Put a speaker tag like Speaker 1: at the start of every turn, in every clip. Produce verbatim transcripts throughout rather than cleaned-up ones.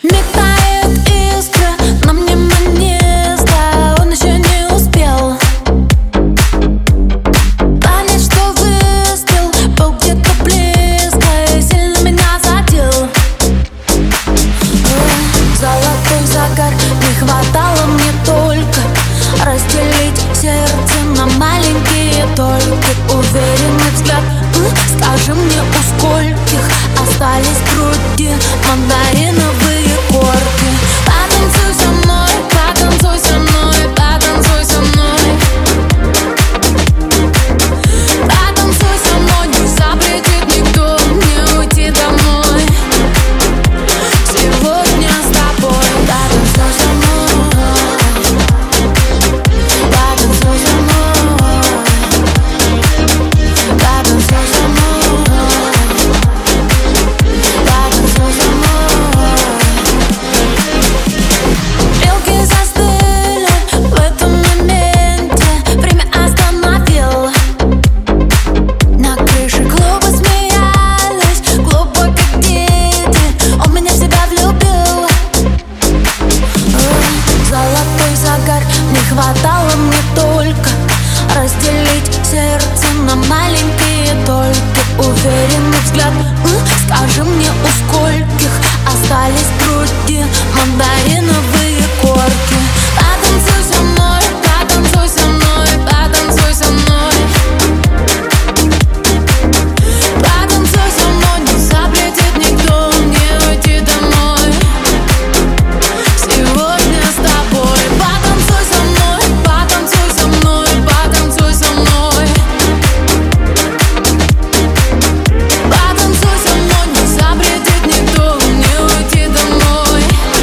Speaker 1: Метает искра, но мне манеста, он еще не успел понять, что выстрел был где-то близко и сильно меня задел. Золотой загар, не хватало мне только разделить сердце на маленькие толики. Уверенный взгляд, скажи мне, у скольких остались в груди мандариновые корки. Потанцуй со мной, потанцуй со мной, потанцуй со мной. Потанцуй со мной, не запретит никто мне уйти домой. Сегодня с тобой потанцуй со мной, потанцуй со мной, потанцуй со мной, потанцуй со мной. Стрелки застыли в этом моменте, время остановил. На крыше клуба смеялись, глупо как дети, он меня в себя влюбил. Золотой загар, не хватало мне только разделить сердце на маленькие толики. Уверенный взгляд, скажи мне, у скольких остались в груди мандариновые корки. Потанцуй со мной, потанцуй со мной, потанцуй со мной. Потанцуй со мной, не запретит никто мне уйти домой. Сегодня с тобой потанцуй со мной, потанцуй со мной, потанцуй со мной. Потанцуй со мной, не запретит никто мне уйти домой.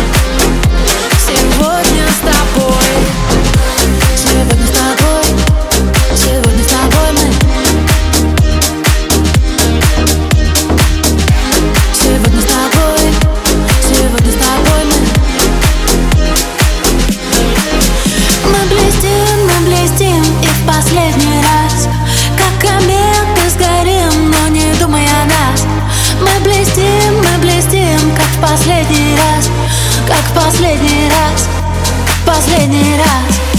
Speaker 1: Сегодня с тобой, сегодня с тобой, сегодня с тобой мы. Сегодня с тобой, сегодня с тобой мы. Мы блестим, мы блестим и в последний раз, как кометы сгорим, но не думай о нас. Мы блестим, мы блестим, как в последний раз, как в последний раз, последний раз.